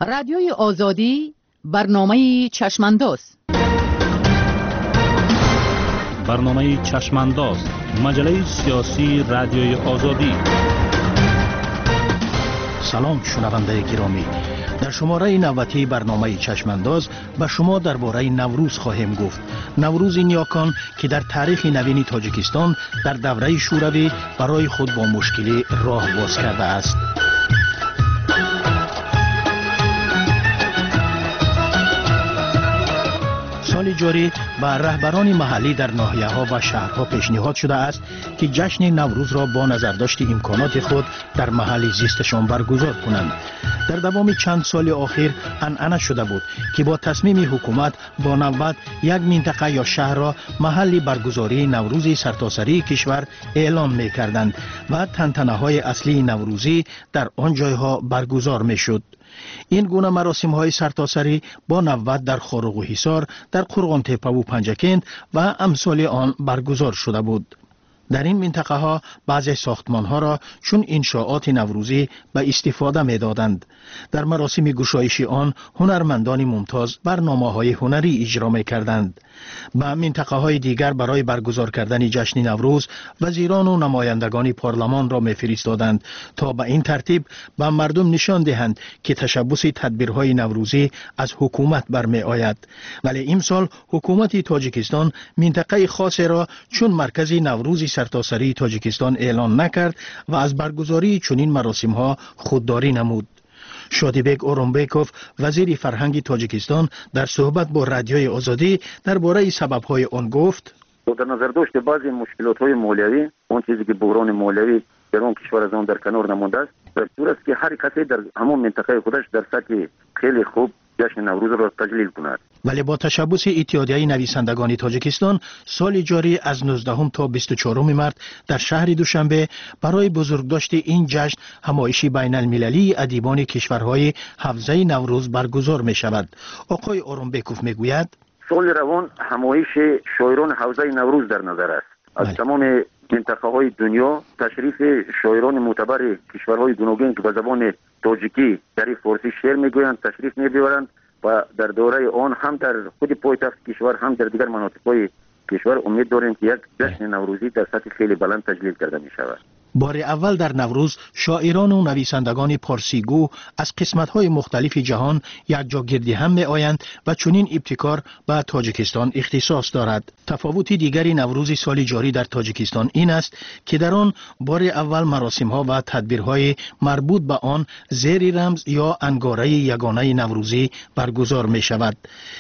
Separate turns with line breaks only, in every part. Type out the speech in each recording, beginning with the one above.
رادیوی آزادی برنامه چشمانداز.
برنامه چشمانداز، مجله سیاسی رادیوی آزادی.
سلام شنونده گرامی، در شماره 90 برنامه چشمانداز به شما درباره نوروز خواهیم گفت. نوروز نیاکان که در تاریخ نوین تاجیکستان در دوره شوروی برای خود با مشکلی راه باز کرده است. سال جاری به رهبران محلی در ناحیه‌ها و شهرها پیشنهاد شده است که جشن نوروز را با نظرداشت امکانات خود در محل زیستشان برگزار کنند. در دوام چند سال اخیر عنعنه شده بود که با تصمیم حکومت با نوبت یک منطقه یا شهر را محل برگزاری نوروز سرتاسری کشور اعلام می‌کردند و تنتنه‌های اصلی نوروزی در آن جایها برگزار می‌شد. این گونه مراسم‌های سرتاسری با نوبت در خارق و حصار، در قرغان تپه و پنجکند و امثال آن برگزار شده بود. در این منطقه ها بعضی ساختمان ها را چون انشاءات نوروزی به استفاده می دادند. در مراسم گشایشی آن هنرمندان ممتاز برنامه های هنری اجرا می کردند. به منطقه های دیگر برای برگزار کردن جشن نوروز وزیران و نمایندگان پارلمان را می فرستادند تا به این ترتیب به مردم نشان دهند که تشبث تدبیرهای نوروزی از حکومت برمی آید. ولی امسال حکومت تاجیکستان منطقه خاصی را چون مرکز نوروز سرتاسری تاجیکستان اعلان نکرد و از برگزاری چنین مراسم ها خودداری نمود. شادیبک اورونبکوف وزیر فرهنگ تاجیکستان در صحبت با رادیوی آزادی درباره سبب‌های آن گفت:
در نظر داشت بعضی مشکلات‌های مالیوی، اون چیزی که بحران مالیوی در اون کشور از آن در کنار نمونده است، در صورت که هر کسی در همون منطقه خودش در سطح خیلی خوب جشن نوروز را تجلیل کند.
ولی با تشبث اتحادیه نویسندگان تاجیکستان سال جاری از 19 تا 24 مارس در شهر دوشنبه برای بزرگداشت این جشن همایشی بین المللی ادیبان کشورهای حوزه نوروز برگزار می شود. آقای اورونبکوف می گوید
سال روان همایش شاعران حوزه نوروز در نظر است. از تمام منطقه های دنیا تشریف شاعران معتبر کشورهای گوناگون که به زبان تاجیکی در فارسی شعر میگویند تشریف میبرند و در دوره آن هم در خود پایتخت کشور هم در دیگر مناطق کشور امید داریم که یک جشن نوروزی در سطح خیلی بلند تجلیل کرده می شود.
بار اول در نوروز شاعران و نویسندگان پارسیگو از قسمت‌های مختلف جهان یک جا گردی هم می آیند و چنین ابتکار به تاجیکستان اختصاص دارد. تفاوت دیگری نوروز سال جاری در تاجیکستان این است که در آن بار اول مراسم‌ها و تدبیرهای مربوط به آن زیر رمز یا انگاره یگانه نوروزی برگزار می شود.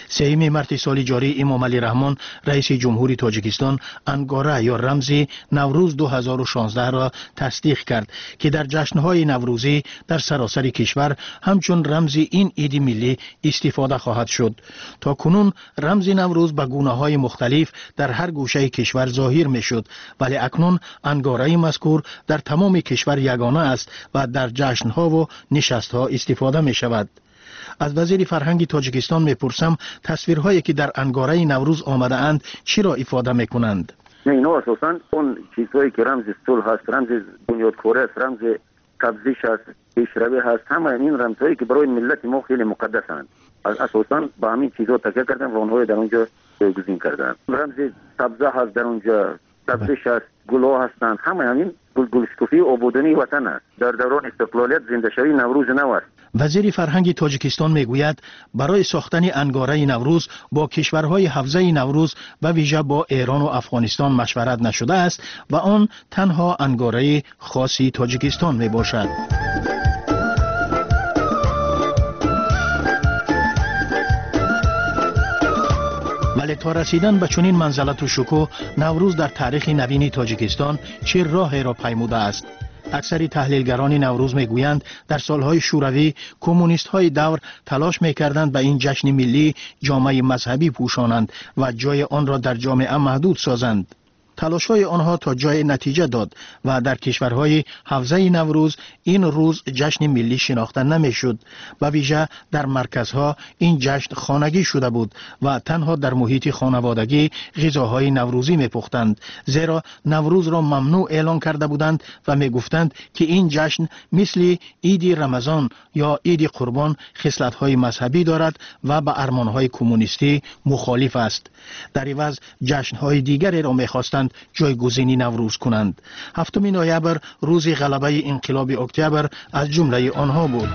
3 مارس سال جاری امام علی رحمان رئیس جمهوری تاجیکستان انگاره یا رمز نوروز 2016 را تصدیق کرد که در جشن‌های نوروزی در سراسر کشور همچون رمز این عید ملی استفاده خواهد شد. تا کنون رمز نوروز به گونه‌های مختلف در هر گوشه کشور ظاهر می‌شد، ولی اکنون انگاره مذکور در تمام کشور یگانه است و در جشن‌ها و نشست‌ها استفاده می‌شود. از وزیر فرهنگ تاجیکستان می‌پرسم تصویرهایی که در انگاره نوروز آمده اند چی را افاده می‌کنند؟
اینا اساساً اون چیزهایی که رمز صلح هست، رمز بنیادکاری است، رمز تبذیش است، پیشروی هست، همه این رمزهایی که برای ملت ما خیلی مقدسند. اساساً با همین چیزها تکیه کردن و اونها در اونجا جایگزین کردن. رمز سبزه هست در اونجا، تبذیش است، گلها هستند، همه همین گلشکوفی و آبادانی وطن است. در دوران استقلالیت زنده شوی نوروز نو است.
وزیر فرهنگ تاجیکستان میگوید برای ساختن انگاره نوروز با کشورهای حوزه نوروز و ویژه با ایران و افغانستان مشورت نشده است و آن تنها انگاره خاصی تاجیکستان می باشد. ولی تا رسیدن به چنین منزلت و شکوه نوروز در تاریخ نوین تاجیکستان چه راهی را پیموده است؟ اکثر تحلیلگران نوروز میگویند در سالهای شوروی کمونیست‌های دور تلاش میکردند به این جشن ملی جامه مذهبی پوشانند و جای آن را در جامعه محدود سازند. تلاش‌های آنها تا جای نتیجه داد و در کشورهای حوزه نوروز این روز جشن ملی شناخته نمی‌شد. به ویژه در مرکزها این جشن خانگی شده بود و تنها در محیط خانوادگی غذاهای نوروزی می‌پختند، زیرا نوروز را ممنوع اعلان کرده بودند و می‌گفتند که این جشن مثل عید رمضان یا عید قربان خصلت‌های مذهبی دارد و به ارمان‌های کمونیستی مخالف است. در عوض جشن‌های دیگری را می‌خواستند جایگزینی نوروز کنند. 7 نوامبر روز غلبه انقلاب اکتبر از جمله آنها بود.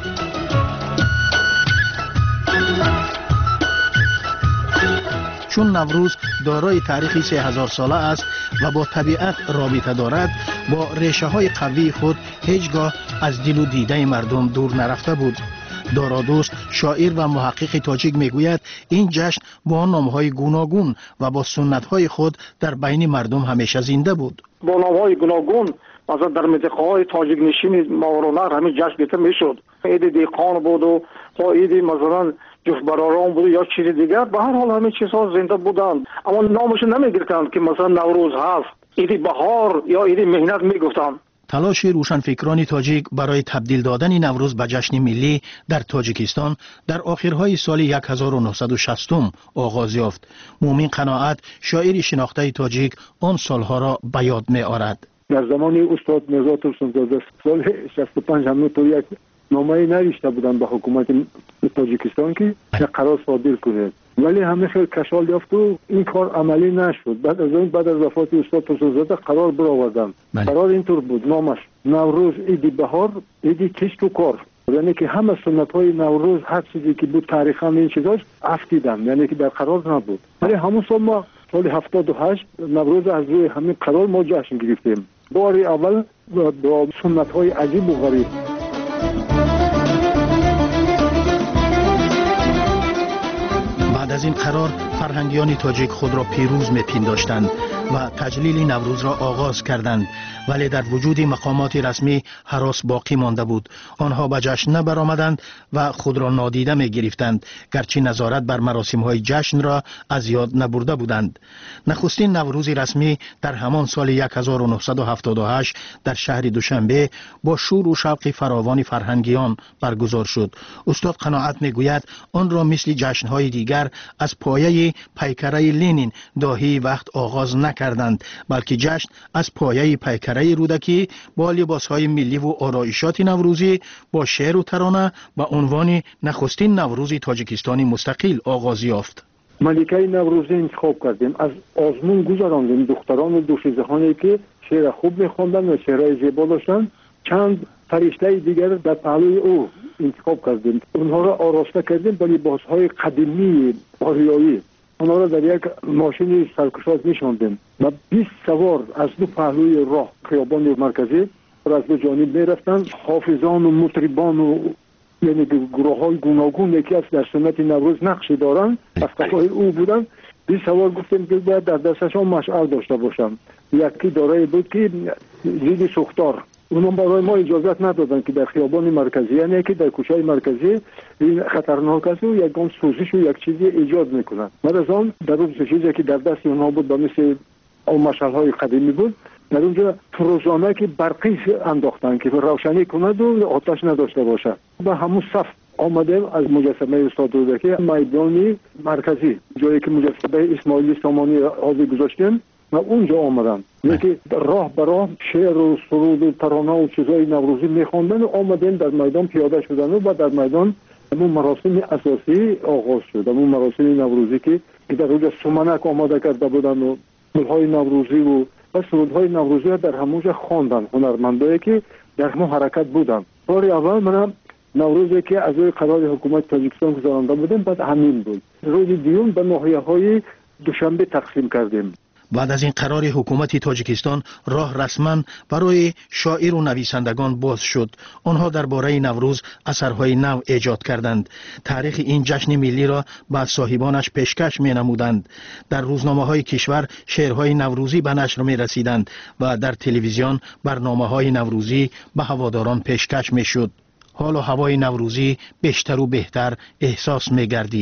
چون نوروز دارای تاریخی 3000 ساله است و با طبیعت رابطه دارد، با ریشه های قوی خود هیچگاه از دل و دیده مردم دور نرفته بود. دارادوست شاعر و محقق تاجیک میگوید این جشن با نامهای گوناگون و با سنت‌های خود در بین مردم همیشه زنده بود.
با نامهای گوناگون مثلا در منطقه‌های تاجیک نشین ماورانهر همین جشن گرفته میشد. عید دیقان بود و عید مثلا جفت براران بود یا چیز دیگر، به هر حال همین چیزها زنده بودند، اما نامش نمیگرفتند که مثلا نوروز هست، عید بهار یا عید مهنت میگفتند.
تلاش روشنفکران تاجیک برای تبدیل دادن نوروز به جشن ملی در تاجیکستان در آخرهای سال 1960 آغاز یافت. مومن قناعت شاعر شناخته تاجیک آن سالها را به یاد می آورد.
در زمان استاد میرزا ترسنزاده سال 65 همینطور یک نامه نوشته بودند به حکومت تاجیکستان که یک قرار صادر کنه، ولی همه خیلی کشال یافت و این کار عملی نشد. بعد از وفات استاد ترسنزاده قرار برآوردند. قرار اینطور بود، نامش نوروز عید بهار، عید کشت و کار، یعنی که همه سنت های نوروز هر چیزی که بود تاریخا این چیزاش افتیدن، یعنی که در قرار نبود. ولی همون سال ما سال 78 نوروز از روی همین قرار ما جشن گرفتیم، بار اول با سنت های عجیب و غریب.
بعد از این قرار فرهنگیان تاجیک خود را پیروز می‌پنداشتند و تجلیل نوروز را آغاز کردند، ولی در وجود مقامات رسمی هراس باقی مانده بود. آنها به جشن نبرآمدند و خود را نادیده می‌گرفتند، گرچه نظارت بر مراسم‌های جشن را از یاد نبرده بودند. نخستین نوروز رسمی در همان سال 1978 در شهر دوشنبه با شور و شوق فراوان فرهنگیان برگزار شد. استاد قناعت می‌گوید آن را مثل جشن‌های دیگر از پایه پیکره لنین داهی وقت آغاز نکردند، بلکه جشن از پایه پیکره رودکی با لباسهای ملی و آرایشات نوروزی با شعر و ترانه به عنوان نخستین نوروز تاجیکستانی مستقل آغاز یافت.
ملکه نوروزی انتخاب کردیم، از آزمون گذراندیم دختران و دوشیزهانی که شعر خوب می‌خواندند و شعرهای زیبا داشتند. چند فرشته دیگر در پهلوی او انتخاب کردیم، اونها را آراسته کردیم با لباسهای قدیمی آریایی. اونها را در یک ماشین سرکشاز می‌شاندیم و 20 سوار از دو پهلوی راه خیابان مرکزی از دو جانب می‌رفتند. حافظان و مطربان و یعنی گروه‌های گوناگون که از در سنت نوروز نقشی دارند از قفای او بودند. 20 سوار گفتیم که باید در دستشان مشعل داشته باشند. یکی دارای بود که زید سوختار، اونا برای ما اجازت ندادن که در خیابان مرکزی، یعنی که در کوچه‌های مرکزی این خطرناک است و یکان سوزش و یک چیزی ایجاد میکنن. بعد از آن در اون چیزی که در دست اونها بود با مثل اون مشعل‌های قدیمی بود، در اونجا فروزانه که برقی انداختن که روشنی کند و آتش نداشته باشد. با همون صف آمدیم از مجسمه استاد رودکی میدان مرکزی، جایی که مجسمه اسماعیل سامانی آوی گذاشتیم و اونجا آمدن، یکی راه براه شعر و سرود و ترانه و چیزای نوروزی میخواندن و آمدن در میدان پیاده شدن و در میدان همون مراسم اساسی آغاز شد. همون مراسم نوروزی که در اونجا سمنک آماده کرده بودن و گلهای نوروزی و سرودهای نوروزی در همونجا خواندن هنرمندایی که در همون حرکت بودن. بار اول من نوروزی که از روی قرار حکومت تاجیکستان گذرانده بودیم بعد همین بود. روز دیوم به ناحیه‌های دوشنبه تقسیم کردیم.
بعد از این قرار حکومت تاجیکستان راه رسما برای شاعر و نویسندگان باز شد. آنها درباره نوروز اثرهای نو ایجاد کردند. تاریخ این جشن ملی را به صاحبانش پیشکش می نمودند. در روزنامه‌های کشور شعرهای نوروزی به نشر می رسیدند و در تلویزیون برنامه‌های نوروزی به هواداران پیشکش می شد. حال و هوای نوروزی بیشتر و بهتر احساس می گردید.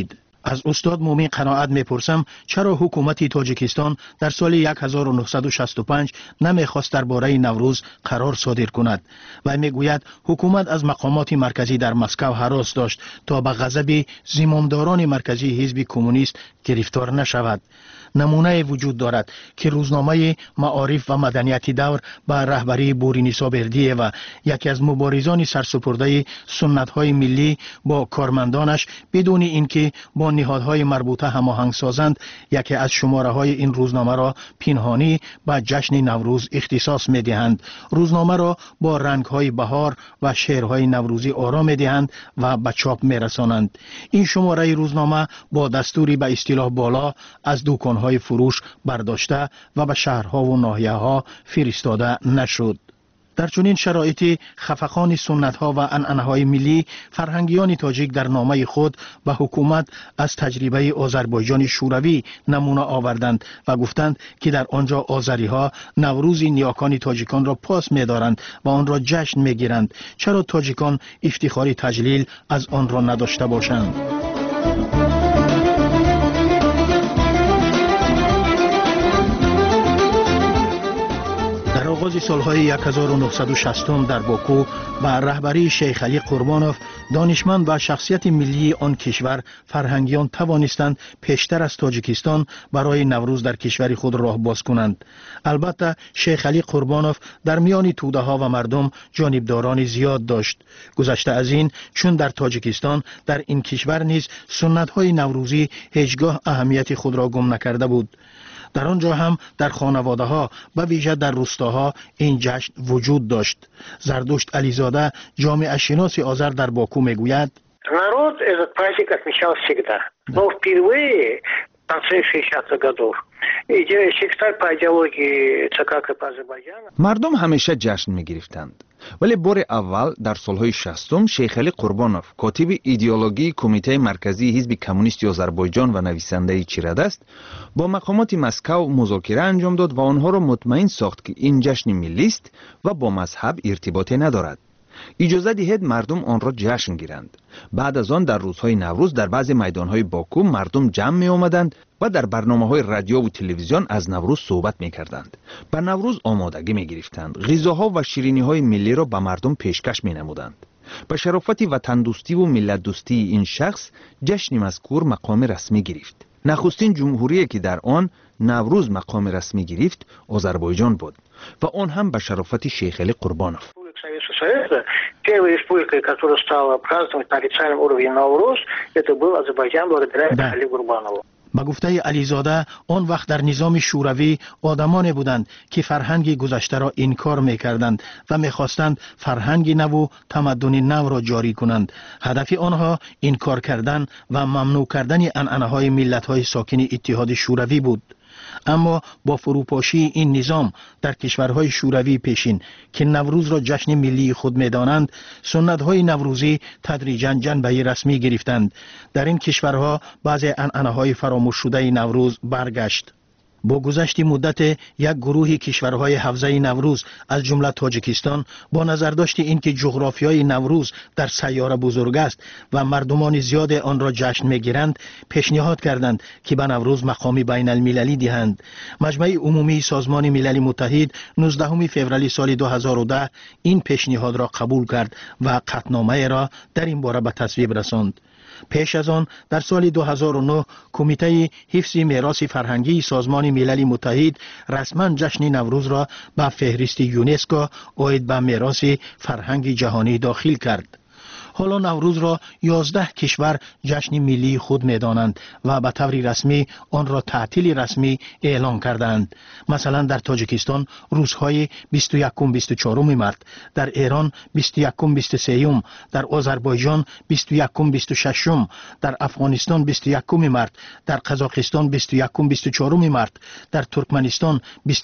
از استاد مومین قناعت میپرسم چرا حکومت تاجیکستان در سال 1965 نمیخواست درباره نوروز قرار صادر کند و میگوید حکومت از مقامات مرکزی در مسکو هراس داشت تا به غضب زمامداران مرکزی حزب کمونیست گرفتار نشود. نمونه وجود دارد که روزنامه معارف و مدنیتی دور به رهبری بورینیسا بردیه و یکی از مبارزان سرسپرده سنت های ملی با کارمندانش بدون اینکه با نهادهای مربوطه هماهنگ سازند یکی از شماره های این روزنامه را پنهانی به جشن نوروز اختصاص می دهند. روزنامه را با رنگ های بهار و شعرهای نوروزی آرا می دهند و به چاپ می رسانند. این شماره روزنامه با دستوری به اصطلاح بالا از دکانهای فروش برداشته و به شهرها و ناحیه‌ها فرستاده نشد. در چنین شرایطی خفقان سنت‌ها و عنعنه‌های ملی فرهنگیان تاجیک در نامه خود به حکومت از تجربه آذربایجان شوروی نمونه آوردند و گفتند که در آنجا آذری‌ها نوروز نیاکان تاجیکان را پاس می‌دارند و آن را جشن می‌گیرند. چرا تاجیکان افتخاری تجلیل از آن را نداشته باشند؟ در آغاز سالهای 1960 در باکو با رهبری شیخ علی قربانوف دانشمند و شخصیت ملی آن کشور فرهنگیان توانستند پیشتر از تاجیکستان برای نوروز در کشور خود راه باز کنند. البته شیخ علی قربانوف در میان توده ها و مردم جانبداران زیاد داشت. گذشته از این چون در تاجیکستان در این کشور نیز سنت های نوروزی هیچگاه اهمیت خود را گم نکرده بود. در آنجا هم در خانواده ها و ویژه در روستاها این جشن وجود داشت. زردشت علیزاده جامعه شناس آذر در باکو میگوید
народ этот праздник отмечал всегда, но впервые в конце 60-х годов секретарь по идеологии ЦК КП Азербайджана
مردم همیشه جشن میگرفتند ولی بار اول در سالهای 60 شیخ علی قربانوف کاتب ایدئولوژی کمیته مرکزی حزب کمونیست آذربایجان و نویسنده چیردست با مقامات مسکو مذاکره انجام داد و آنها را مطمئن ساخت که این جشن ملی است و با مذهب ارتباطی ندارد. اجازه دهید مردم آن را جشن گیرند. بعد از آن در روزهای نوروز در بعضی میدانهای باکو مردم جمع می آمدند و در برنامه‌های رادیو و تلویزیون از نوروز صحبت می‌کردند. به نوروز آمادگی می‌گرفتند. غذاها و شیرینی‌های ملی را به مردم پیشکش می‌نمودند. به شرافت وطن دوستی و ملت دوستی این شخص جشن مذکور مقام رسمی گرفت. نخستین جمهوری که در آن نوروز مقام رسمی گرفت آذربایجان بود و آن هم به شرافت شیخ علی قربانوف.
Союза, первая республика, которая стала праздновать на официальном уровне Наурuz, это был Азербайджан благодаря Али Гурбанову.
با گفته علیزاده آن وقت در نظام شوروی آدمانی بودند که فرهنگ گذشته را انکار می‌کردند و می‌خواستند فرهنگ نو و تمدن نو را جاری کنند. هدف آنها انکار کردن و ممنوع کردن عنعنه‌های ملت‌های ساکن اتحاد شوروی بود. اما با فروپاشی این نظام در کشورهای شوروی پیشین که نوروز را جشن ملی خود می‌دانند، سنت‌های نوروزی تدریجاً جنبه رسمی گرفتند. در این کشورها بعضی عنعنه‌های فراموش شده نوروز برگشت. با گذشت مدت یک گروه کشورهای حوزه نوروز از جمله تاجیکستان با نظر داشت اینکه جغرافیای نوروز در سیاره بزرگ است و مردمان زیاد آن را جشن میگیرند پیشنهاد کردند که به نوروز مقامی بین المللی دهند. مجمع عمومی سازمان ملل متحد 19 فوریه سال 2010 این پیشنهاد را قبول کرد و قطعنامه را در این باره به تصویب رساند. پیش از آن در سال 2009 کمیته حفظ میراث فرهنگی سازمان ملل متحد رسما جشن نوروز را به فهرست یونسکو عاید به میراث فرهنگ جهانی داخل کرد. حالا نوروز را 11 کشور جشن ملی خود می‌دانند و به طور رسمی آن را تعطیل رسمی اعلان کردند. مثلا در تاجیکستان روزهای 21-24 مارت، در ایران 21-23، در آذربایجان 21-26، در افغانستان 21 مارت، در قزاقستان 21-24 مارت، در ترکمنستان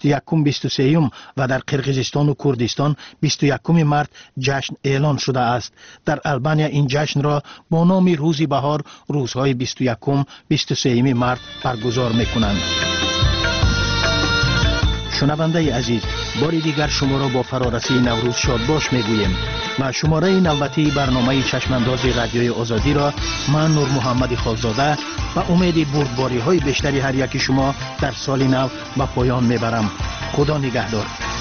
21-23 و در قرقیزستان و کردستان 21 مارت جشن اعلان شده است. در البانیا این جشن را با نام روزی بهار روزهای 21-23 مارت برگزار میکنند. شنونده عزیز، باری دیگر شما را با فرارسی نوروز شادباش میگوییم و شماره نوبتی برنامه چشمانداز رادیوی آزادی را من نور محمد خالزاده و امید بردباری های بیشتری هر یکی شما در سال نو به پایان میبرم. خدا نگهدار.